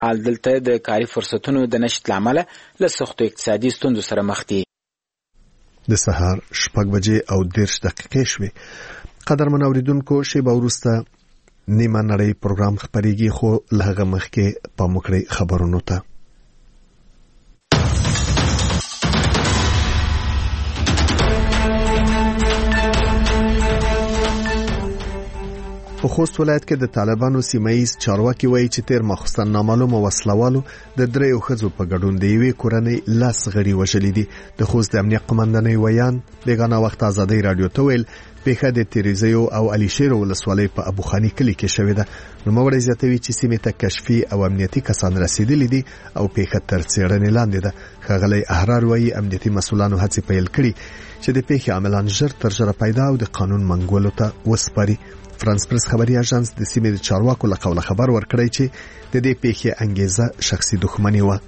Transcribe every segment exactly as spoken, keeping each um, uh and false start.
حال دلته د کاري فرصتونو د نشت لامل له سختو اقتصادي ستونزو سره مخ دي. د سهار شپږ بجې او دېرش دقیقې شوې. قدرمن اوریدونکو، شیبه وروسته نیمه نړۍ پروګرام خپرېږي، خو له هغه مخکې پام وکړئ خبرونو ته. په خوست ولایت کې د طالبانو سیمایي چارواکي وایي چې تیر ماخوستن نامعلومه وسلوالو د دریو ښځو په ګډون د یوې کورنۍ لاس غړي وژلي دي. د خوست د امنیت قومندانۍ ویان بیګانه وخت ازادۍ رادیو ته ویل پیښه د تیریزیو او علي شیر ولسوالۍ په ابوخاني کلي کې شوې ده. نوموړی زیاتوي چې سیمې ته کشفي او امنیتي کسان رسیدلي دي او پیښه تر څېړنې لاندې ده. ښاغلی احرار وایي امنیتي مسؤلانو هڅې پیل کړي چې د پیښې عاملان ژر تر ژره پیدا او د قانون منګولو ته وسپاري. فرانس پریس خبري اژانس د سیمې د چارواکو له قوله خبر ورکړی چې د دې پیښې انګیزه شخصي دښمني و.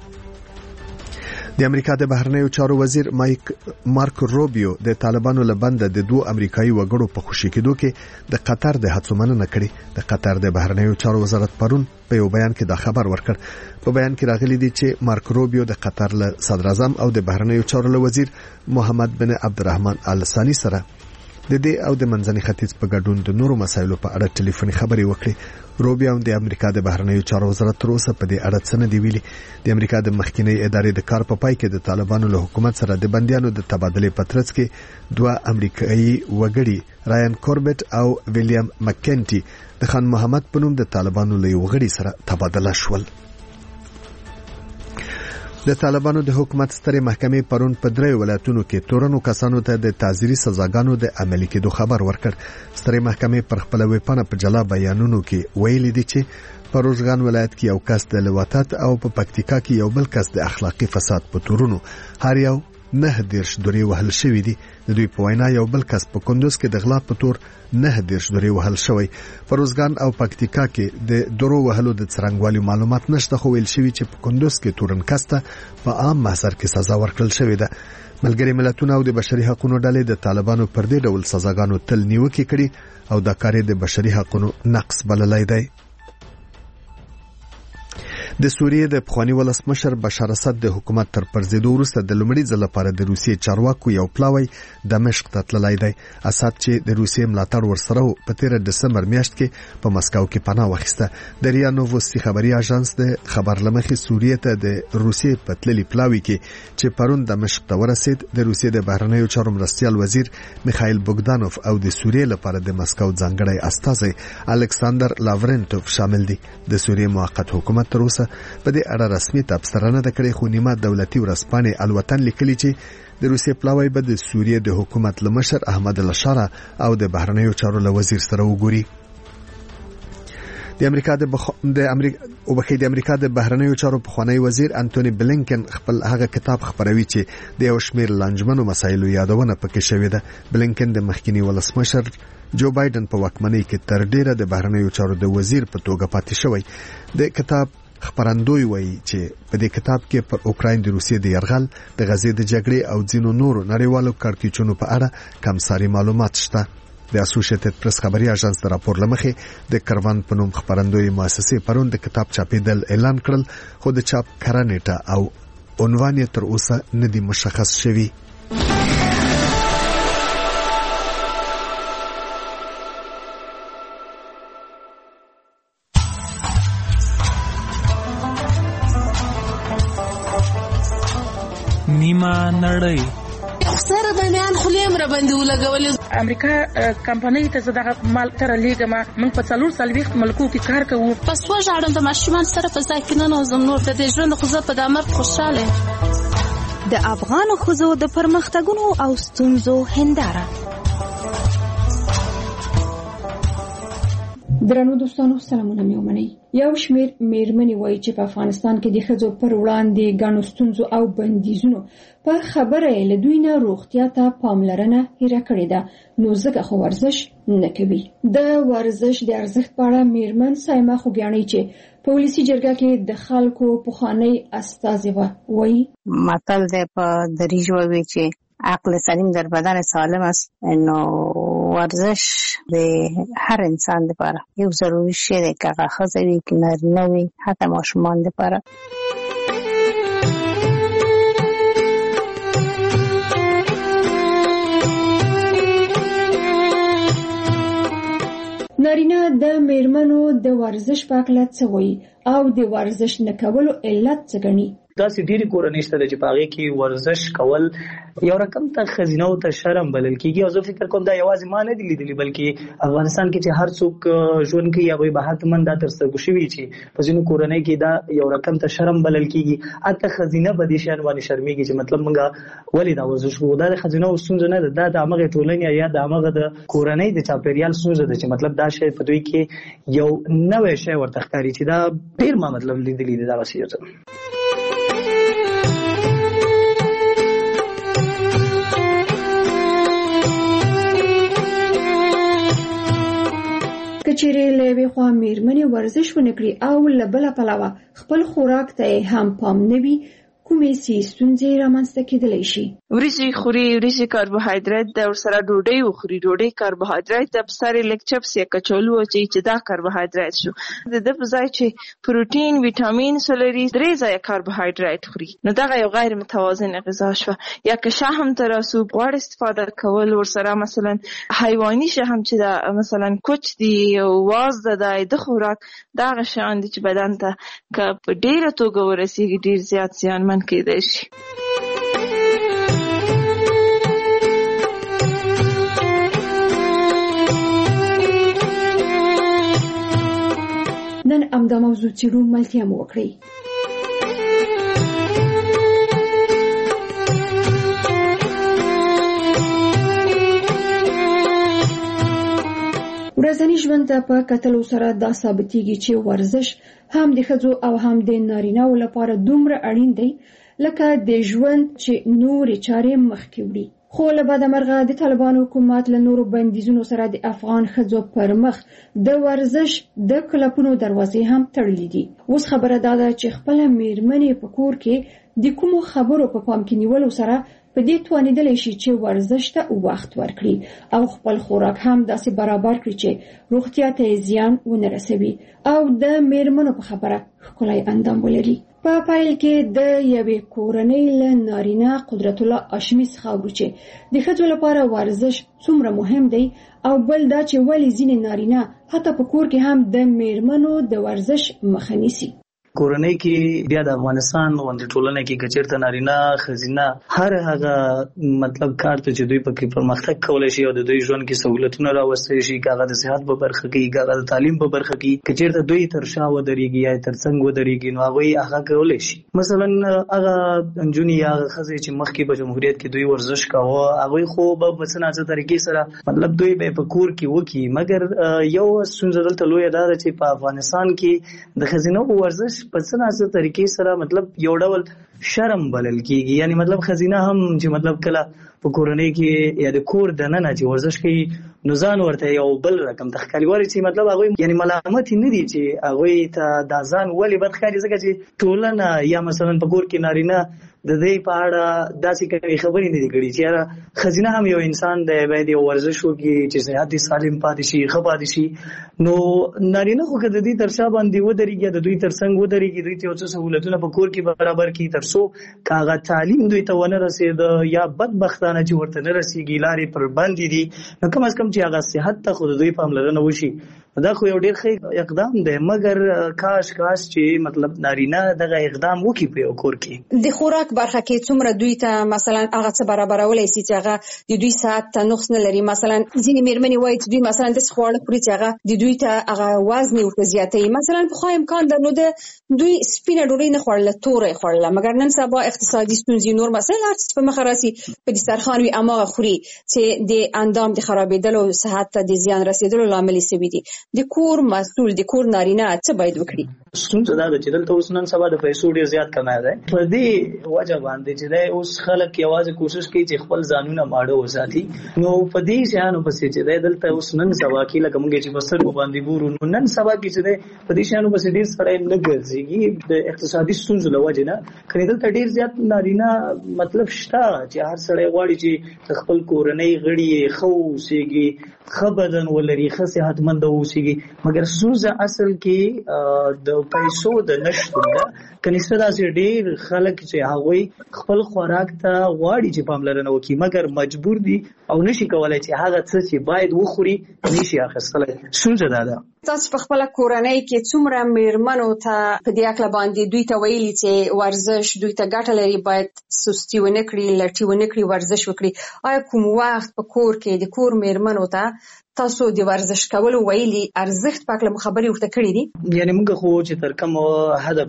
د امریکا د بهرنیو چارو وزیر مایک مارک روبیو د طالبانو له بنده د دوه امریکایي وګړو په خوشي کېدو کې د قطر د هڅو مننه کړې. د قطر د بهرنیو چارو وزارت پرون په یو بیان کې دا خبر ورکړ. په بیان کې راغلي دي چې مارک روبیو د قطر له صدر اعظم او د بهرنیو چارو له وزیر محمد بن عبدالرحمن آل ثاني سره د دې او د منځني ختیځ په ګډون د نورو مسایلو په اړه ټلیفوني خبرې وکړې. روبیو د امریکا د بهرنیو چارو وزارت تر اوسه په دې اړه څه نه دی ویلي. د امریکا د مخکینی ادارې د کار په پای کې د طالبانو له حکومت سره د بندیانو د تبادلې په ترڅ کې دوه امریکایي وګړي رایان کوربټ او ویلیام مکینټي د خان محمد په نوم د طالبانو له یو غړي سره تبادله شول. د طالبانو د حکومت سترې محکمې پرون په درې ولایتونو کې تورنو کسانو ته د تعزیري سزاګانو د عملي کېدو خبر ورکړ. سترې محکمې پر خپل ویپانه په جلا بیانونو کې ویلي دي چې په روزګان ولایت کې یو کس د لواطت او په پکتیکا کې یو بل کس د اخلاقی فساد په تورونو هر یو نه دیرش دوري وهل شوی دي. د دوی په وینا یو بل کس په کندوز کې د غلا په تور نه دیرش دوري وهل شوی. په روزګان او پکتیکا کې د درو وهلو د څرنګوالي معلومات نشته، خو ویل شوی چې په کندوز کې تورن کسته په عام محضر کې سزا ورکړل شوې ده. ملګری ملتونه او د بشري حقوقو ډلې د طالبانو پر دې ډول سزاګانو تل نیوکه کړي او دا کار د بشري حقوقو نقض بللی دی. د سوریې د پخوانی ولسمشر بشار اسد د حکومت تر پرځېدو وروسته د لومړي ځل لپاره د روسیې چارواکو یو پلاوی دمشق ته تللی دی. اسد چې د روسیې ملاتړ ورسره په تیر دسمبر میاشت کې په مسکو کې پناه واخیسته. د ریا نووستي خبري اژانس د خبر لمخې سوریې ته د روسیې په تللي پلاوی کې چې پرون دمشق ته ورسید د روسیې د بهرنیو چارو مرستیال وزیر میخائیل بوګدانوف او د سوریې لپاره د مسکو ځانګړی استازی الکساندر لاورنټوف شامل دي. د سوریې موقت حکومت تر اوسه په دې اړه رسمي تبصره نه کړې، خو نیمه دولتي ورځپاڼې الوطن لیکلي چې د روسیې پلاوی به د سوریې د حکومت له مشر احمد الشاره او د بهرنیو چارو له وزیر سره وګوري. د امریکا د بخ... د امریکا او بخې د امریکا د بهرنیو چارو پخوانی وزیر انټونی بلینکن خپل هغه کتاب خبروي چې د یو شمېر لنجمنو مسایلو یادونه پکې شوې ده. بلینکن د مخکینی ولسمشر جو بایدن په واکمنۍ کې تر ډیره د بهرنیو چارو د وزیر په توګه پاتې شوی. د کتاب خبرندوی وایي چې په دې کتاب کې پر اوکراین د روسیې د یرغل، د غزې د جګړې او ځینو نورو نړیوالو کړکېچونو په اړه کمساري معلومات شته. د اسوسییټډ پریس خبري اژانس د راپور لمخې د کروان په نوم خبرندوی مؤسسې پرون د کتاب چاپېدل اعلان کړل، خو د چاپ کره نیټه او عنوان یې تر اوسه نه دی مشخص شوی. نیمه نړۍ سره بنیان خلیم را باندې ولګولې. امریکا کمپنۍ ته زداغه مال تر لیګه ما موږ په څلور سالويخت ملکو کې کار کوو. پس وژاړم د ماشومان سره په ځای کې نه نوزم نور د دې ژوند خو زه په دامر خوشاله. د افغان ښځو د پرمختګونو او ستونزو هنداره. درنو دوستانو سلامونه مې ومنئ. یو شمېر میرمنې وایي چې په افغانستان کې د ښځو پر وړاندې ګڼو ستونزو او بندیزونو په خبره یې له دوی نه روغتیا ته پاملرنه هیره کړې ده، نو ځکه خو ورزش نه کوي. د ورزش د ارزښت په اړه میرمن سایمه خوږیاڼۍ چې په ولسي جرګه کې د خلکو پخوانۍ استازې وه وایي متل دی په دریژ ووی چې عقل سلیم در بدن سالم است. نو ورزش د هر انسان لپاره یو ضروري شی دی، که هغه ښځه وي که نارینه وي، حتی ماشومان لپاره. نارینه د میرمنو د ورزش په اړه څه وایي او د ورزش نه کولو علت څه ګڼي؟ داسې ډېرې کورنۍ شته چې په هغې کې ورزش کول یو رقم ته ښځینه او ته شرم بلل کېږي، او زه فکر کوم دا یوازې ما نه دي لیدلي، بلکې افغانستان کې چې هر څوک ژوند کوي هغوی به حتما دا تر سترګو شوي چې په ځینو کورنۍ کې دا یو رقم ته شرم بلل کېږي. حتی ښځینه په دې شیانو باندې شرمېږي چې مطلب موږ ولې دا ورزش کوو. دا د ښځینهو ستونزه نه ده، دا د همغې ټولنې یا د همغه د کورنۍ د چاپېریال ستونزه ده چې مطلب دا شی په دوی کې یو نوی شی ورته ښکاري چې دا ډېر ما مطلب لیدلي دي دغسې یو څه. کچېرې له یوې خوا میرمنې ورزش ونه کړي او له بله پلوه خپل خوراک ته هم پام نه وي، کومې سي ستونزې رامنځته کېدلی شي؟ وریجې خوري، وریجې کاربوهایدریت ده، ورسره ډوډۍ وخوري، ډوډۍ کاربوهایدریت ده، په سر یې لږ چپس یا کچالو واچوي چې دا کاربوهایدریت شو. د ده په ځای چې پروټین ویټامینز ولري درې ځایه کاربوهایدریت خوري، نو دغه یو غیر متوازنه غذا شوه. یا که شحم ته راسو، غوړ استفاده کول، ورسره مثلا حیواني شحم چې ده مثلا کوچ دی، وازده ده، د خوراک دغه شیان دي چې بدن ته که په ډېره توګه ورسېږي ډېر زیات زیانمن کېدای شي. نن همدا موضوع څېړو، ملتیا مو وکړئ. ورځني ژوند ته په کتلو سره دا ثابتېږي چې ورزش هم د ښځو او هم د نارینه‌و لپاره دومره اړین دی لکه د ژوند چې نورې چارې مخکې وړي. خو له بده مرغه د طالبانو حکومت له نورو بندیزونو سره د افغان ښځو پر مخ د ورزش د کلبونو دروازې هم تړلې دي. اوس خبره دا ده چې خپله میرمنې په کور کې د کومو خبرو په پام کې نیولو سره په دې توانېدلی شي چې ورزش ته وخت ورکړي او خپل خوراک هم داسې برابر کړي چې روغتیا ته زیان ونه رسوي او د میرمنو په خبره ښکلی اندام ولري. په پایل کې د یوې کورنۍ له نارینه قدرت الله هاشمي څخه اورو چې د ښځو لپاره ورزش څومره مهم دی او بل دا چې ولې ځینې نارینه حتی په کور کې هم د میرمنو د ورزش مخه نیسي. کورنۍ کې بیا د افغانستان غونډې ټولنه کې کچیرته نارینه ښځینه هر هغه مطلب کار ته چې دوی پکې پرمختګ کولی شي او د دوی ژوند کې سهولتونه راوستلی شي، که هغه د صحت په برخه کې، که هغه د تعلیم په برخه کې، کچیرته دوی تر شا ودرېږي یا تر څنګ ودرېږي، نو هغوی هغه کولی شي. مثلا هغه نجونې یا هغه ښځې چې مخکې په جمهوریت کې دوی ورزش کاوه، هغوی خو به په څه ناڅه طریقې سره مطلب دوی به په کور کې وکړي. مګر یو ستونزه دلته لویه دا ده چې په افغانستان کې د ښځینو ورزش په څه ناڅه طریقې سره مطلب یو ډول شرم بلل کېږي. یعنی مطلب ښځینه هم چې مطلب کله په کورنۍ کې یا د کور دننه چې ورزش کوي نو ځان ورته یو بل رقم ته ښکاري، وایي چې مطلب هغوی یعنی ملامت نه دي چې هغوی ته دا ځان ولې بد ښکاري، ځکه چې ټولنه یا مثلا په کور کې نارینه د دې په اړه داسې کوي خبرې نه دي کړي چې یاره ښځینه هم یو انسان دی، باید یو ورزش وکړي چې صحت یې سالم پاتې شي، ښه پاتې شي. نو نارینه خو که د دې تر شا باندې ودرېږي، د دوی تر څنګ ودرېږي، دوی ته یو څه سهولتونه په کور کې برابر کړي، تر څو که هغه تعلیم دوی ته ونه رسېده یا بدبختانه چې ورته نه رسېږي، لارې پر بندې دي، نو کم از کم چې هغه صحت ته خو د دوی پاملرنه وشي. دا خو یو ډېر ښه اقدام دی، مګر کاش کاش چې مطلب نارینه دغه اقدام وکړي په یو کور کې. د خوراک برخه کې څومره دوی ته مثلا هغه څه برابرولی شي چې هغه د دوی صحت ته نقص نه لري. مثلا ځینې میرمنې وایي چې دوی مثلا داسې خواړه خوري چې هغه د دوی ته هغه وزن یې ورته زیاتوي. مثلا پخوا امکان درلوده دوی سپینه ډوډۍ نه خوړله، توره یې خوړله، مګر نن سبا اقتصادي ستونزې نور مسایل هر څه په مخه راسي، په دسترخوان وي هماغه خوري چې د اندام د خرابېدلو، صحت ته د زیان رسېدلو لامل یې شوي دي. د کور مسؤل د کور نارینه څه باید وکړي؟ ستونزه دا ده چې دلته اوس نن سبا د پیسو ډیر زیات کمای دی. په دې وجه باندې چې دی اوس خلک یوازې کوشش کوي چې خپل ځانونه ماړه وساتي. نو په دې شیانو پسې چې دی دلته اوس نن سبا کې لکه موږ چې بسر باندې ګورو نو نن سبا کې چې دی په دې شیانو پسې ډیر سړی نه ګرځي د اقتصادي ستونزو له وجې نه. کله دلته ډیر زیات نارینه مطلب شته چې هر سړی غواړي چې خپل کورنۍ غړي خو اوسېږي، ښه بدن ولري، ښه صحتمند اوسېږي. مګر ستونزه اصل کې د پیسو د نشتون ده. کنيسته داسې ډیر خلک چې هغوی خپل خوراک ته غواړي چې پاملرنه وکړي مګر مجبور دي او نشي کولای چې هغه څه چې باید وخوري نشي اخیستلی. ستونزه دا ده. تاسو په خپل کورنۍ کې څومره میرمنو ته په دې اړه باندې دوی ته ویلي چې ورزش دوی ته ګټه لري، باید سستی ونه کړي، لټي ونه کړي، ورزش وکړي؟ آیا کوم وخت په کور کې د کور میرمنو ته تاسو د ورزش کولو ویلي ارزښت پاکله خبرې ورته کړې دي؟ یعنی موږ خو چې تر کومه حد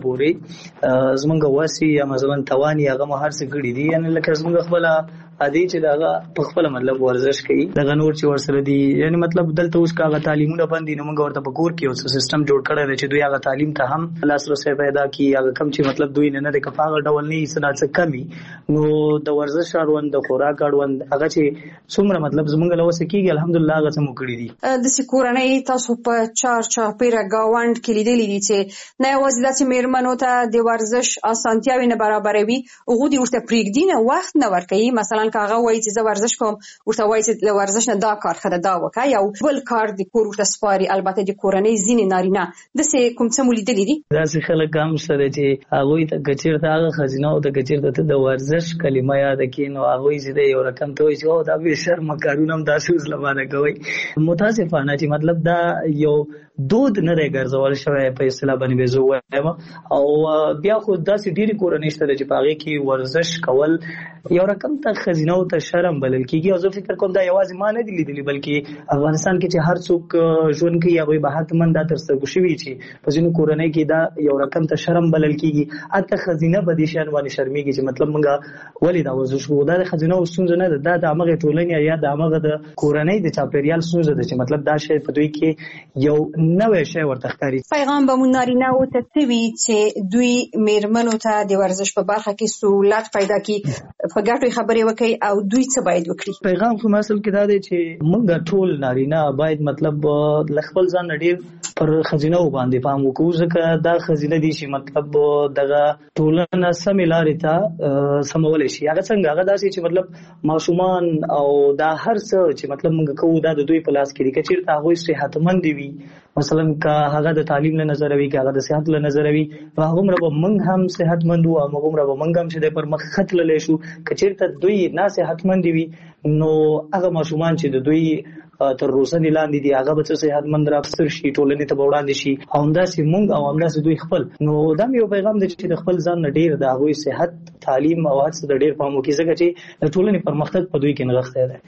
پورې زمونږ واسي یا مثلا توان یا هغه هر څه کړی دي، یعنی لکه زمونږ خپل عادي چې داغه په خپل مطلب ورزش کوي دغه نور چې ورسره دي. یعنی مطلب دلته اوس کاغه تعلیمونه باندې نو موږ ورته په کور کې اوس سیستم جوړ کړی دی چې دوی هغه تعلیم ته هم لاسرسي پیدا کړي. هغه کم چې مطلب دوی نه نه کفاغه ډول نه سنا څه کمی نو د ورزش اړوند د خوراک اړوند هغه چې څومره مطلب زمونږ له وسه کېږي الحمدلله هغه څه مو کړی دي. د سکورنۍ تاسو په چار چاپیره گاوند کې لیدلې دي چې نه یوازې د میرمنو ته د ورزش اسانتیاوي نه برابروي، هغه دي ورته پریږدي نه وخت نه ورکوي. مثلا کاغه وایي چې ورزش کوم ورته وایي چې ورزش نه دا کار خره دا وکا یا بل کار د کور ورته سپاري. البته د کورنۍ ځینې نارینه د سه کوم څه مولیدلې دي داسې خلک هم سره چې هغه ته کچیرته هغه خزینه او د کچیرته د ورزش کلمه یاد کینو هغه چې یو رقم ته وایي او دا به شرم کارونه هم داسې وسلمانه کوي. متاسفانه چې مطلب دا یو دود نه دی ګرځول شوی په اصطلاح باندې زه وایم. او بیا خو داسې ډېری کورنۍ شته چې په هغه کې ورزش کول یو رقم ته خزینه او ته شرم بلل کېږي. او زه فکر کوم دا یوازې ما نه دي لیدلي بلکې افغانستان کې چې هر څوک ژوند کوي هغوی به حتما دا تر سترګو شوي چې په ځینو کورنۍ کې دا یو رقم ته شرم بلل کېږي. حتی خزینه به دې شیان باندې شرمېږي چې مطلب موږ ولې دا ورزش کوو. دا د خزینه ستونزه نه ده، دا د همغې ټولنې یا د همغه د کورنۍ د چاپېریال ستونزه ده چې مطلب دا شی په دوی کې یو نوی شی ورته ښکاري. پیغام به مو نارینه‌و ته څه وي چې دوی میرمنو ته د ورزش په برخه کې سهولت پیدا کړي، په ګټو خبرې وکړي او دوی څه باید وکړي؟ پیغام خو اصل کې دا دی چې موږ ټول نارینه باید مطلب خپل ځان ډېر پر خزینه باندې پام وکړو، ځکه دا خزینه دي چې مطلب دغه ټولنه سمې لارې ته سمولی شي. هغه څنګه هغه داسې چې مطلب ماشومان او دا هر څه چې مطلب موږ کوو دا د دوی په لاس کې دي. که چېرته هغوی صحتمند وي مثلا که هغه د تعلیم له نظره وي، که هغه د صحت له نظره وي، نو هغومره به موږ هم صحتمند وو او هغومره به موږ هم چې دی پر مخ ښه تللی شو. که چېرته دوی ناصحتمند وي نو هغه ماشومان چې د دوی تر روزنې لاندې دي هغه به څه صحتمند راپستر شي، ټولنې ته به وړاندې شي. او همداسې موږ او همداسې دوی خپل. نو دا مې یو پیغام دی چې د خپل ځان نه ډېر د هغوی صحت، تعلیم او هر څه د ډېر پام وکړي، ځکه چې د ټولنې پرمختګ په دوی کې نغښتی دی.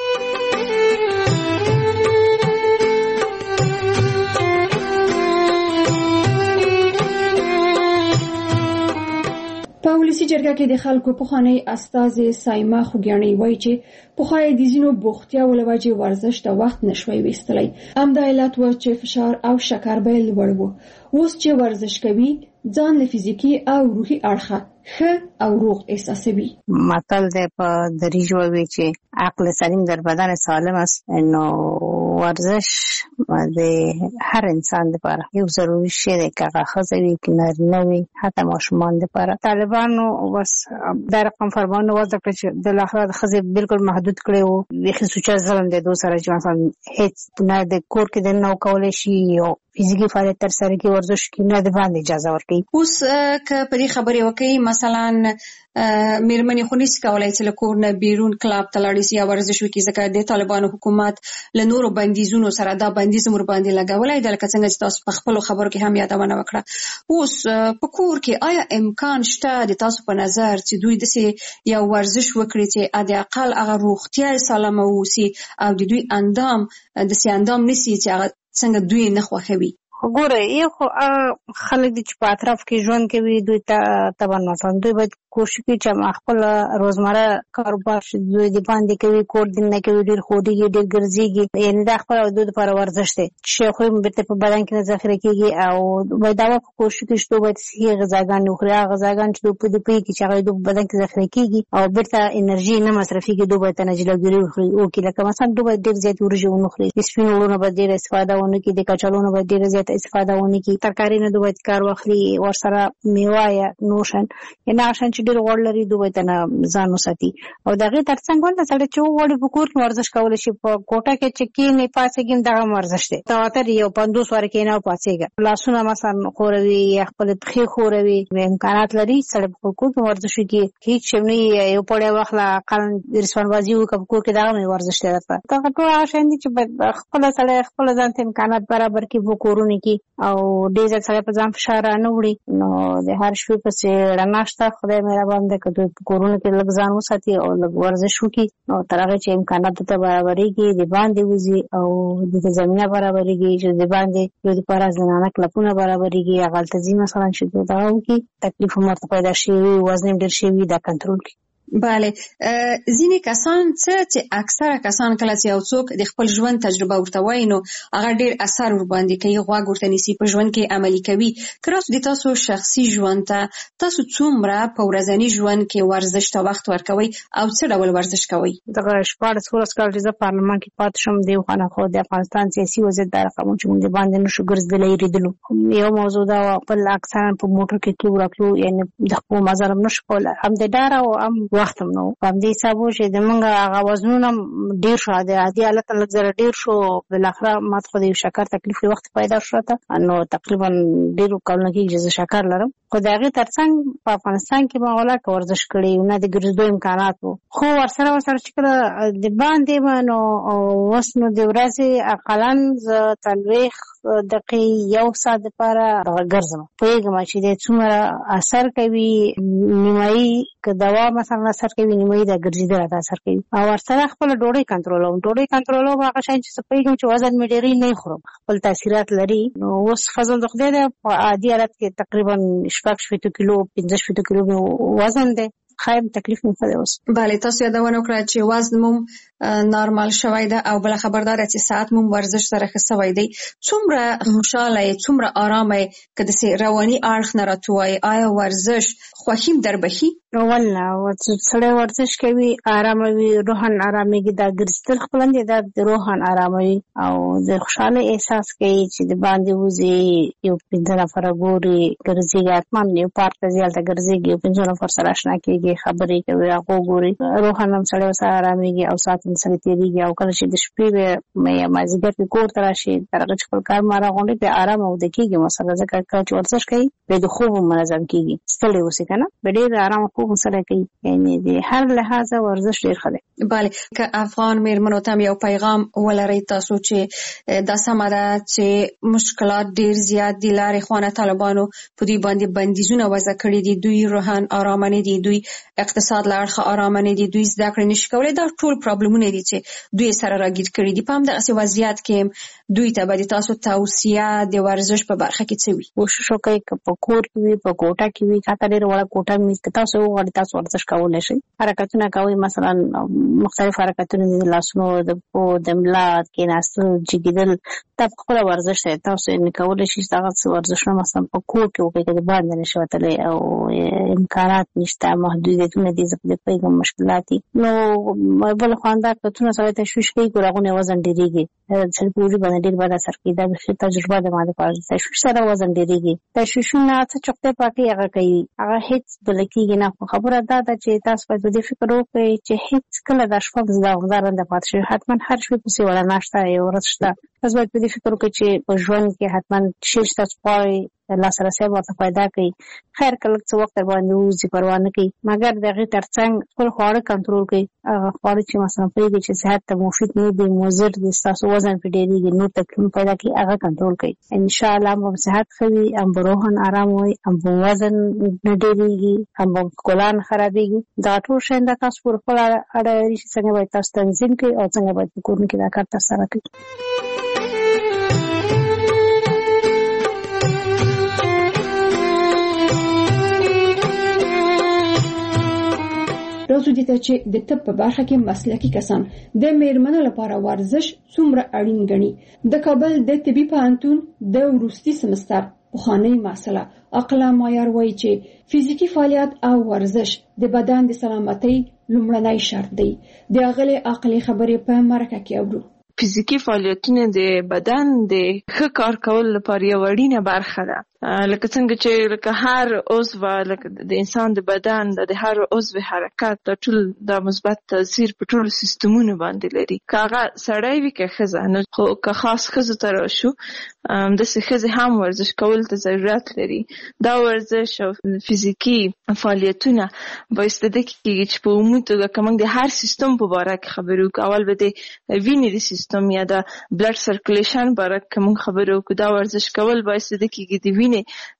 په ولسی جرګه کې د خلکو پخوانی استازي سایما خوګیانی وایي چې پخوای د زینو بوختیا ولوجه ورزش ته وخت نشوي وستلی. امدا علت و چې فشار او شکر به لوړ وو. اوس چې ورزش کوي ځان له فزیکی او روحي اړخه ښه او روغ احساسوي. متل دی په دریج وایي چې عقل سلیم در بدن سالم است. نو ورزش د هر انسان لپاره یو ضروري شی دی، که هغه ښځه وي که نارینه وي، حتی ماشومان لپاره. طالبانو بس دا رقم فرمانونه وضع کړ چې د اخلاق د ښځې بالکل محدود کړی وو. بیخي سوچه ظلم دی دو سره چې مثلا هیڅ نه د کور کې دننه وکولی شي یو فزیکي فعالیت تر سره کې ورزش کې نه د باندې اجازه ورکوي. اوس که په دې خبرې وکړي مثلا میرمنې خو نشي کولی چې له کور نه بیرون کلاب ته لاړې شي یا ورزش وکړي، ځکه د طالبانو حکومت له نورو بندیزونو سره دا بندیز مور باندې لګولی دی، لکه څنګه چې تاسو په خپلو خبرو کې هم یادونه وکړه. اوس په کور کې آیا امکان شته د تاسو په نظر چې دوی داسې یو ورزش وکړي چې د اقل هغه روغتیا سالمه واوسي او د دوی اندام داسې اندام نشي چې هغه څنګه دوی نه خوښوي؟ ګوره یو خو خلک دي چې په اطراف کې ژوند کوي، دوی ته طبعا مثلا دوی باید کوشش کوي چې خپل روزمره کاروبار دوی د باندې کوي کور دین نه کوي ډیر خوډيږي ډیر ګرځيږي یعنی د خپل د لپاره ورزش دی چې خو به په بدن کې ذخیره کیږي او وای دا په کوشش کوي چې دوی صحي غذاګان خوري غذاګان چې په دې پی کې چې هغه د بدن کې ذخیره کیږي او بیرته انرژي نه مصرفيږي دوی ته نه جلګري خوري او کې لکه مثلا دوی ډیر زیات ورجو نه خوري سپینولونه به ډیر استفاده ونه کوي د کچالونو به ډیر زیات استفاده ونه کوي ترکاری نه دوی کار واخلي ورسره میوه یا نوشن یا ناشن چې ډیر غوړ لري دوی ته نه ځان وساتي او دغه ترڅنګ ولته سره چې وړي په کور کې ورزش کول شي په کوټه کې چې کې نه پاتېږي دغه ورزش دی تواتر یو پندوس ور کې نه پاتېږي لاسونه مثلا خوروي یا خپل پخې خوروي امکانات لري سره په کور کې ورزش کوي هیڅ شي نه یو په وخت لا قانون رسوان بازی وکړ کور کې دغه ورزش دی دا ټول آشان دي چې خپل سره خپل ځان ته امکانات برابر کې وو کورونه کې او ډېر ځله په ځان فشار نه وړي نو د هر شپه په څیر رڼاشته خدای مهربان دی کله کورونه کې لږ ځان وساتي او لږ ورزش وکړي نو تر هغه چې امکانات ته برابرېږي د باندې وزي او د زمينه برابرېږي چې د باندې د لپاره زنانه کلپونه برابرېږي هغه تنظیم مثلا چې دا وکړي تکلیف مرته پیدا شي وزن ډېر شي دا کنټرول کړي بله ځینې کسان څه چې اکثره کسان کله چې یو څوک د خپل ژوند تجربه ورته وایي نو هغه ډیر اثر ور باندې کوي غوږ ورته نیسي په ژوند کې عملي کوي کراس د تاسو شخصي ژوند ته تاسو څومره په ورځني ژوند کې ورزش ته وخت ورکوي او څه ډول ورزش کوي دغه شپږ څوارلس کال چې په پارلمان کې پات شم دی خو نه خو د افغانستان سیاسي وضعیت د رقمونو چې موږ باندې نشو ګرځېدلې ریدلو یو موضوع دا په اکثرا په موټر کې کې ورکلو یعنی د خپل مزارم نشو کول هم د ډار او هم وخت نو په دې حساب چې د منګه هغه وزنونه ډیر شو د عادي حالت لږ زره ډیر شو بل اخره ماته خو د شکر تکلیف وخت پیدا شوه نو تقریبا ډیر کلونه کې چې شکر لرم خو دغه ترڅنګ په افغانستان کې مغولات ورزش کړي نه د ګرځېدو امکانات وو خو ورسره ورسره چې کله د باندې مانو وسنو د ورځې اقلن ز تلويخ دقیقې یو ساعت لپاره ګرځم پوهیږم چې د څومره اثر کوي نیمایي که دوا مثلا اثر کوي نیمایي د ګرځېدل اثر کوي او ورسره خپل ډوډۍ کنټرولوم ډوډۍ کنټرولوم هغه شای چې پوهیږم چې وزن مې ډېری نه خورم خپل تاثیرات لري نو اوس فضل د خدای د عادي حالت کې تقریبا شپږ شپږ کیلو پنځه شپږ کیلو وزن دی خایم تکلیف نه پدې اوس bale تاسو یادونه وکړه چې وزن مو نارمال شوی ده او بل خبردار چې ساعت مو ورزش سره خسوي دی څومره خوشاله څومره آرامه کده سي رواني اړخ نه راتوي آیا ورزش خوښیم در بخي والله ورزش ورزش کوي آرامه وي روحان آراميږي دا ګرځتل خپلند دا د روحان آراموي او د خوشاله احساس کوي چې د باندې وزي یو پنځه نفر ګوري ګرځي اتمن یو پارت زیاته ګرځي یو پنځه نفر سره آشنا کیږي خبرې کوي هغه ګوري روحان هم سره سره آراميږي او سات سره تیریږي او کله چې د شپې مې مازیګر په کور تر شي درغه خپل کار مارا غونډه په آرام او د کیږي مسله ځکه چې ورزش کوي په خوب منظم کیږي ستړي وسی کنه به ډیر آرام خوب سره کوي یعنی د هر لحاظه ورزش ډیر ښه دی bale که افغان میرمنو ته یو پیغام ولري تاسو چې د سماده چې مشکلات ډیر زیات دي لارې خوانه طالبانو په دې باندې بندیزونه وضع کړی دي دوی روحان آرام نه دي دوی اقتصاد لارخه آرام نه دي دوی زده کړې نشي کولای دا ټول پرابلمونه دي چې دوی سره راګیر کړی دي په هم دغه وضعیت کې دوی ته به تاسو توصیه د ورزش په برخه کې څه وي کوشش وکړئ چې په کور کې وي په کوټه کې وي کاته ډیر وړه کوټه مې تاسو وغواړئ تاسو ورزش کولای شئ حرکتونه کوي مثلا مختلف حرکتونه د لاسونو د پو د ملا کې ناستل جګیدل تاسو خپل ورزش ته تاسو نه کولای شئ تاسو ورزش نه مثلا په کور کې وکړئ چې باندې نشو تللی او امکانات نشته محدودیتونه دي زپلې پیغام مشکلات نو بل خواندار کتونه سره تشویش کوي ګورغونه وزن ډیریږي چې په دې باندې ډیر باندې اثر کوي دا به تجربه ده ماده پاره تشویش سره وزن ډیریږي تشویشونه څه چوکته پاکي هغه کوي هغه هیڅ بلکېږي نه خبره ده چې تاسو په دې فکر وکړئ چې هیڅ کله د شپږ ځلګارنده پات شي حتما هر شپه په سی ولا ناشته یو ورځ شته تاسو باید په دې فکر وکړئ چې په ژوند کې حتما شش تاسو پای الله سره سبب ورته پیدا کوي خیر کله څه وخت باندې وزي پروا نه کوي مګر دغه ترڅنګ خپل خواړه کنټرول کوي هغه خواړه چې مثلا پیږي چې صحت ته مفید نه دي مضر دي تاسو وزن په ډېریږي نو تکلیف پیدا کوي هغه کنټرول کوي ان شاء الله هم صحت خوي هم روحان آرام وي هم وزن نه ډېریږي هم کولان خرابېږي دا ټول شنده تاسو پر خپل اړه څنګه باید تاسو تنظیم کوي او څنګه باید کورن کې دا کار تاسو سره کوي دې ته چې د طب په برخه کې مسلکي کسان د میرمنو لپاره ورزش څومره اړین ګڼي. د کابل د طبي پوهنتون د وروستي سمستر پخوانی مسله عقله معیار وایي چې فزیکی فعالیت او ورزش د بدن د سلامتۍ لومړنی شرط دی. د اغلي عقلي خبرې په مرکه کې اورو. فزیکی فعالیتونه د بدن د ښه کار کول لپاره یو اړینه برخه ده. لکه څنګه چې لکه هر عضو لکه د انسان د بدن د هر عضو حرکت د ټول د مثبت تاثیر په ټول سیستمونو باندې لري. کاغه سړی وي که ښځه، نو خو که خاص ښځو ته راشو د ښځې هم ورزش کول ته ضرورت لري. دا ورزش او فزیکی فعالیتونه باعث د کېږي چې په عمومي توګه که موږ د هر سیستم په باره کې خبرې وکړو، اول به د وینې د سیستم یا د بلډ سرکولیشن باره کې موږ خبرې وکړو. دا ورزش کول باعث د کېږي د وینې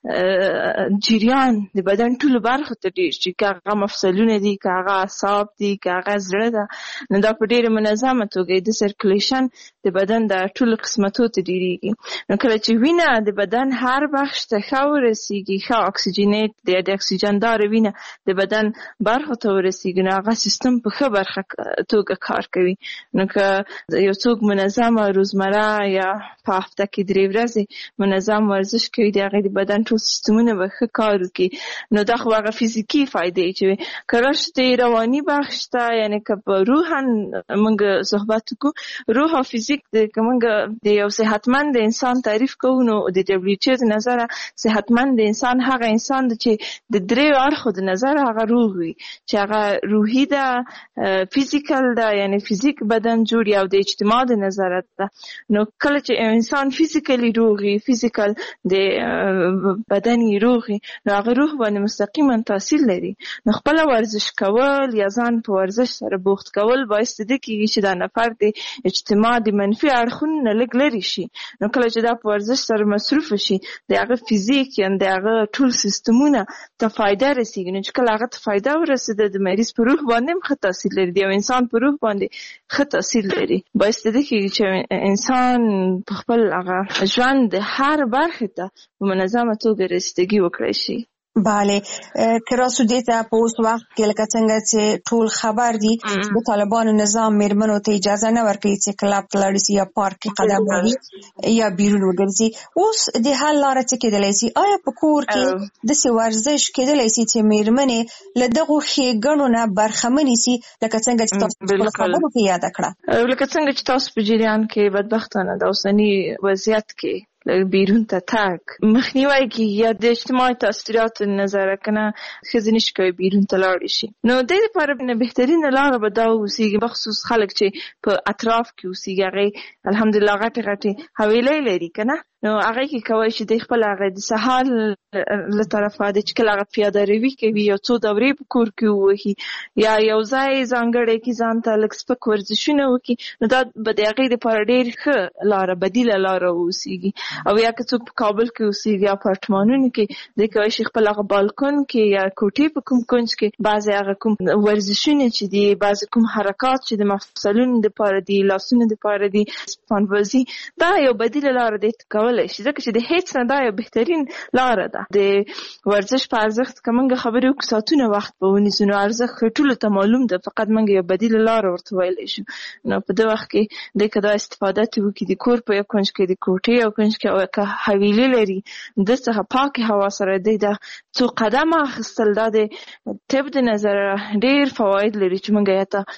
جریان د بدن ټولو برخو ته ډېر شي، که هغه مفصلونه دي، که هغه اعصاب دي، که هغه زړه ده، نو دا په ډېره منظمه توګه د سرکولیشن د بدن د ټولو قسمتو ته ډېرېږي. نو کله چې وینه د بدن هر بخش ته ښه ورسېږي، ښه اکسیجنیت د اکسیجنداره وینه د بدن برخو ته ورسېږي، نو هغه سیستم په ښه برخه توګه کار کوي. نو که یو څوک منظمه روزمره یا په هفته کې درې ورځې منظم ورزش کوي، د هغې د بدن ټول سیستمونه به ښه کار وکړي. نو دا خو هغه فزیکي فایدې چې که راشو د رواني بخش ته، یعنې که په روحاً موږ صحبت وکړو، روح او فزیک که موږ د یو صحتمند انسان تعریف کوو، نو د ډبلیو ایچ او د نظره صحتمند انسان هغه انسان دی چې د دریو اړخو د نظره هغه روح وي، چې هغه روحي ده، فزیکل ده، یعنې فزیک بدن جوړ او د اجتماع د نظره ده. نو کله چې انسان فزیکلی روغي، فزیکل د بدن یې روغي، نو هغه روح باندې مستقیما تاثیر لري. نو خپل ورزش کول یا ځان په ورزش سره بوخت کول باعث د کېږي چې دا نفر د اجتماع د منفي اړخونو نه لږ لرې شي. نو کله چې دا په ورزش سره مصروف شي، د هغه فزیک یا د هغه ټول سیستمونه ته فایده رسېږي. نو چې کله هغه ته فایده ورسېده، د مریض په روح باندې هم ښه تاثیر لري، د یو انسان په روح باندې ښه تاثیر لري. باعث د کېږي چې انسان په خپل هغه ژوند د هر برخې ته په منظمه توګه رسیدګي وکړی شي. بله، که راسو دیتا په اوس وخت کې لکه څنګه چې ټول خبر دي د طالبانو نظام میرمنو ته اجازه نه ورکوي چې کلب ته لاړ شي یا پارک کې قدم وهي یا بیرون وګرځي. اوس د حل لاره څه کېدلی شي؟ آیا په کور کې داسې ورزش کېدلی شي چې میرمنې له دغو ښېګڼو نه برخمنې شي، لکه څنګه چې تاسو په خبرو کې یاده کړه؟ لکه څنګه چې تاسو په جریان کې بدبختانه د اوسني وضعیت کې بیرون ته تګ مخنیوی کیږي یا د اجتماعي تاثیراتو نظر کنه ښځې نشي کولی بیرون ته لاړې شي. نو د دې لپاره بهترینه لاره به دا اوسېږي، بخصوص خلک چې په اطراف کې اوسېږي، هغې الحمدلله غټې غټې حویلۍ لري که نه، نو هغې کې کولی شي د خپل هغه د سهار له طرفه د چې کله هغه پیاده روي کوي، یو څو دورې په کور کې ووهي یا یو ځای ځانګړی کې ځان ته لږ سپک ورزشونه وکړي، نو دا به د هغې دپاره ډېر ښه لاره بدیله لاره اوسېږي. او یا که څوک په کابل کې اوسېږي یا اپارتمانونو کې، دی کولی شي خپل هغه بالکن کې یا کوټې په کوم کونج کې بعضې هغه کوم ورزشونه چې دي، بعضې کوم حرکات چې د مفصلونو دپاره دي، لاسونو دپاره دي، سپانبازي، دا یو بدیله لاره دی کولی شي، ځکه چې د هیڅ نه دا یو بهترین لاره ده. د ورزش په ارزښت که موږ خبرې وکړو ساعتونه وخت به ونیسو، نو ارزښت ټولو ته معلوم ده، فقط موږ یو بدیله لاره ورته ویلی شو. نو په دې وخت کې دی که دا استفاده ترې وکړي، د کور په یو کونج کې، د کوټې یو کونج کې، او که حویلي لري د څخه پاکې هوا سره دی دا څو قدمه اخیستل، دا د طب د نظره ډېر فواید لري چې موږ یې ته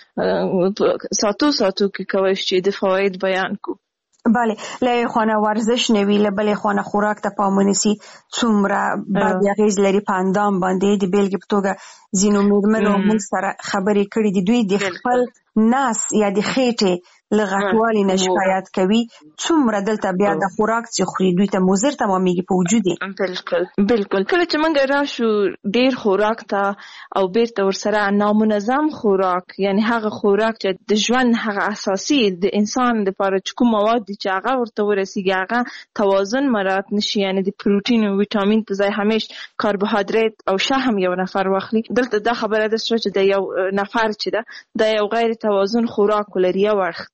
ساعتو ساعتو کې کولی شو چې د فواید بیان کړو. بله، له یوې خوا ورزش نه وي، له بلې خوا خوراک ته پام ونیسي، څومره بد اغېز لري په اندام باندې. د بېلګې په توګه ځینو مېرمنو موږ سره خبرې کړي دي، دوی د خپل نس یا د خېټې له غټوالي نه شکایت کوي، څومره دلته بیا د خوراک چې خوري دوی ته مضر تمامېږي په وجود یې. بلکل بلکل کله چې موږ راشو ډېر خوراک ته او بیرته ورسره نامنظم خوراک، یعنې هغه خوراک چې د ژوند هغه اساسي د انسان دپاره چې کوم مواد دي چې هغه ورته ورسېږي، هغه توازن مراعات نشي، یعنې د پروټین او ویټامین په ځای همیش کاربوهایدریت او شحم یو نفر واخلي. دلته دا خبره ده چې د یو نفر چې ده دا یو غیر توازن خوراک ولري، یو اړخ ته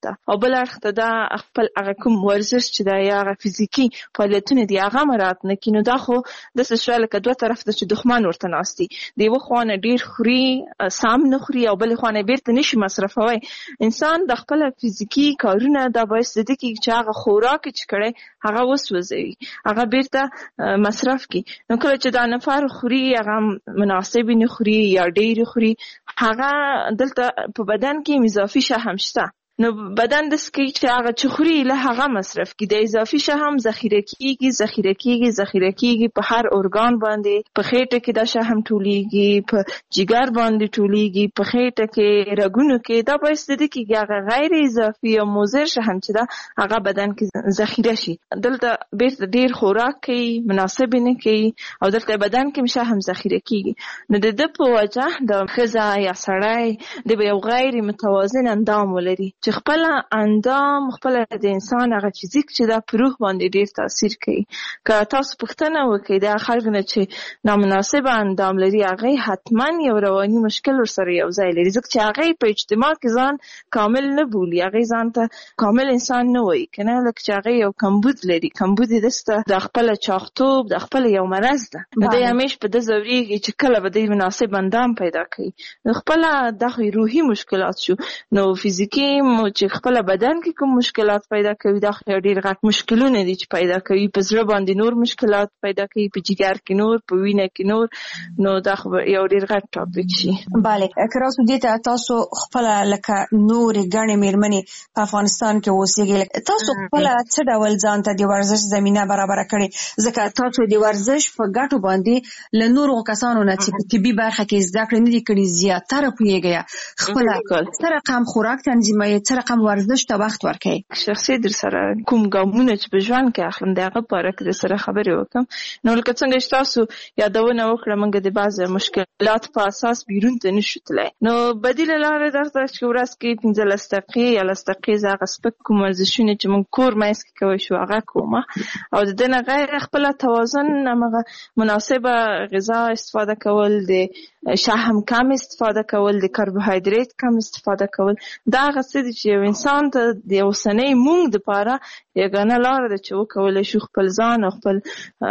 ته، او بل اړخ ته دا خپل هغه کوم ورزش چې دا یا هغه فزیکي فعالیتونه دي هغه مراعات نه کړي، نو دا خو داسې شوه لکه دوه طرف ته چې دښمن ورته ناست دي، د یوه خوا نه ډېر خوري سم نه خوري او بلې خوا نه بیرته نشي مصرفوی. انسان د خپله فزیکي کارونه دا باعث د دې کېږي چې هغه خوراک چې کړی هغه وسوځوي، هغه بیرته مصرف کړي. نو کله چې دا نفر خوري هغه مناسب نه خوري یا ډېر خوري، هغه دلته په بدن کې اضافي شحم شته، نو بدن داسې کوي چې هغه چې خوري له هغه مصرف کړي، د اضافي شحم ذخیره کېږي ذخیره کېږي ذخیره کېږي په هر ارګان باندې، په خېټه کې دا شحم ټولېږي، په جګر باندې ټولېږي، په خېټه کې رګونو کې، دا باعث د دې کېږي هغه غیر اضافي او مضر شحم چې دا هغه بدن کې ذخیره شي. دلته بیرته ډېر خوراک کوي، مناسب نه کوي او دلته بدن کې شحم ذخیره کېږي. نو د ده په وجه د ښځه یا سړی د یو غیر متوازن اندام ولري چې خپل اندام خپل د انسان هغه فزیک چې دا په روح باندې ډیر تاثیر کوي. که تاسو پوښتنه وکړئ د خلک نه چې نامناسب اندام لري، هغه حتما یو رواني مشکل ورسره یو ځای لري، ځکه چې هغه په اجتماع کې ځان کامل نه بولي، هغه ځان ته کامل انسان نه وایي کنه، لکه چې هغه یو کمبود لري. کمبود دسته د خپل چاغتوب د خپل یو مرض ده، نو د همیش په د ضروري چې کله به د مناسب اندام پیدا کوي، نو خپل د روحي مشکلات شو، نو فزیکی چې خپل بدن کې کوم مشکلات پیدا کوي دا ډېر غټ مشکلونه دي چې پیدا کوي، په زړه باندې نور مشکلات پیدا کوي، په جګر کې نور، په وینه کې نور، نو دا یو ډېر غټ ټاپک شي. bale کراسو دې ته تاسو خپل لکه نور غنې میرمنې په افغانستان کې اوسېږي، تاسو خپل څه ډول ځان ته د ورزش زمينه برابر کړې، ځکه تاسو د ورزش په ګټو باندې له نورو کسانو نه چې په طبي برخه کې زده کړې نه دي کړې زیاتره پوهېږئ، خپل څه رقم خوراک تنظیموي، څه رقم ورزش ته وخت ورکوي. شخصي در سره کوم ګامونه چې په ژوند کې اخلم د هغه په اړه کې در سره خبرې وکړم. نو لکه څنګه چې تاسو یادونه وکړه موږ د بعضې مشکلات په اساس بیرون ته نشو تللی، نو بدیله لاره درته چې ورځ کې پنځلس دقیقې یا لس دقیقې زه هغه سپک کوم ورزشونه چې موږ کور منځ کې کوی شو هغه کومه، او د دې نه غیر خپله توازن همغه مناسبه غذا استفاده کول، د شحم کم استفاده کول، د کاربوهایدریت کم استفاده کول، دا هغه څه دي چې یو انسان ته د اوسنۍ موږ دپاره یګانه لاره ده چې وکولی شو خپل ځان او خپل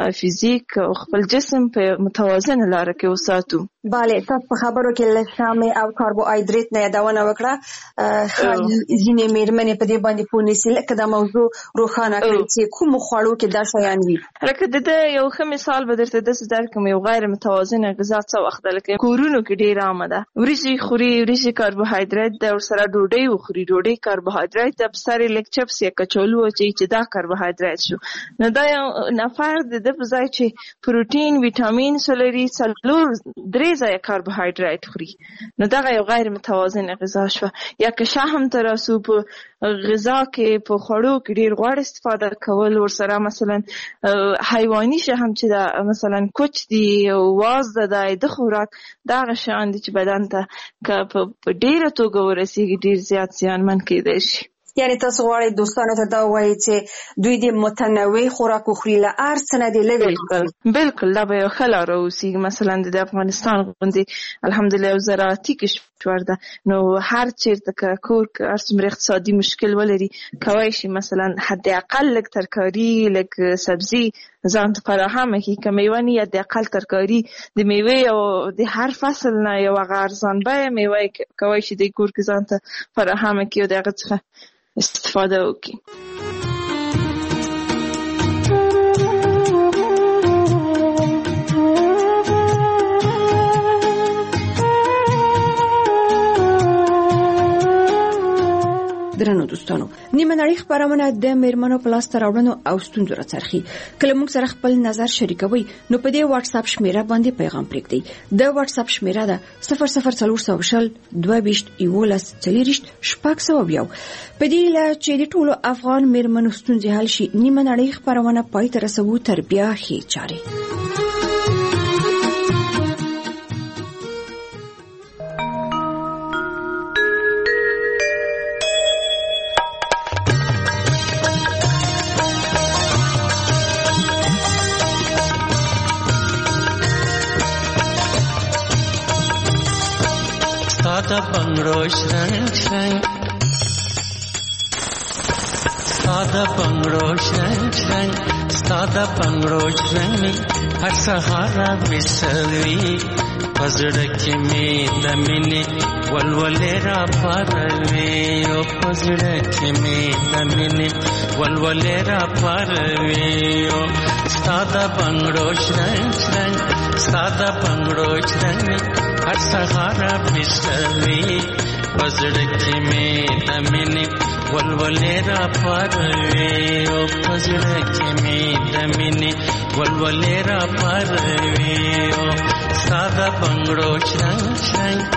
فزیک او خپل جسم په متوازنه لاره کې وساتو. bale تاسو په خبرو کې له شحم او کاربوهایدریت نه یادونه وکړه، ځینې میرمنې په دې باندې پوه نشي، لکه دا موضوع روښانه کړئ چې کوم خوړو کې دا شیان وي. لکه د ده یو ښه مثال به درته داسې درکړم، یو غیر متوازنه غذا څه وخت ده، لکه کورونو کې ډېره عامه ده، وریجې خوري، وریجې کاربوهایدریت ده، ورسره ډوډۍ وخوري، ډوډۍ کاربوهایدریت ده، په سر یې لږ چپس یا کچالو واچوي چې دا کاربوهایدریت شو. نو دا یو نفر د ده په ځای چې پروټین ویټامین لري څلور درې ځایه کاربوهایدریت خوري، نو دغه یو غیر متوازنه غذا شوه. یا که شحم ته راسو، په غذا کې په خوړو کې ډېر غوړ استفاده کول، ورسره مثلا حیواني شحم چې دا مثلا کوچ دی او واز ده د ده خوراک، دا هغه شیان دي چې بدن ته که په ډېره توګه ورسېږي ډېر زیات زیانمن کېدی شي. یعنی تاسو غواړئ دوستانو ته دا ووایئ چې دوی د متنوع خوراک وخوري، له هر څه نه دې لږ وخوري. بالکل دا به یو ښه لاره اوسېږي. مثلا د افغانستان غوندې الحمدلله یو زراعتي کشور ده، نو هر چېرته که کور که هر څومره اقتصادي مشکل ولري کوی شي مثلا حداقل لږ ترکاري لږ سبزي ځان ته فراهمه کړي، که میوه نه حداقل ترکاري د میوې او د هر فصل نه یو هغه ارزان بیه میوه کوی شي د کور کې ځان ته فراهمه کړي او د هغه څخه استفاده وکړي. درنو دوستانو، نیمه نړۍ خبرونه د میرمنو په لاسته راوړنو او ستونزو راڅرخي. کله موږ سره خپل نظر شریکوي نو په دې واتس اپ شمیره باندې پیغام پرېږدئ. د واتس اپ شمیره ده صفر صفر څلور سوه شل دوه ویشت یولس څلېرویشت شپږ سوه یو. په دې هیله چې د ټولو افغان میرمنو ستونزې حل شي، نیمه نړۍ خبرونه پای ته رسوو تر بیا ښې چارې. د بنګړو شرنګ شرنګ ساده بنگړو شرنګ شرنګ ساده بنگړو شرنګ هر سهار وسوي پزړه کې مې د مینې ولولې را پاروي او پزړه کې مې د مینې ولولې را پاروي او ساده بنگړو شرنګ شرنګ ساده بنگړو شرنګ هر سهار وسوي پزړه کې مې د مینې ولولې را پاروي او پزړه کې مې د مینې ولولې را پاروي او ساده بنگړو شرنګ شرنګ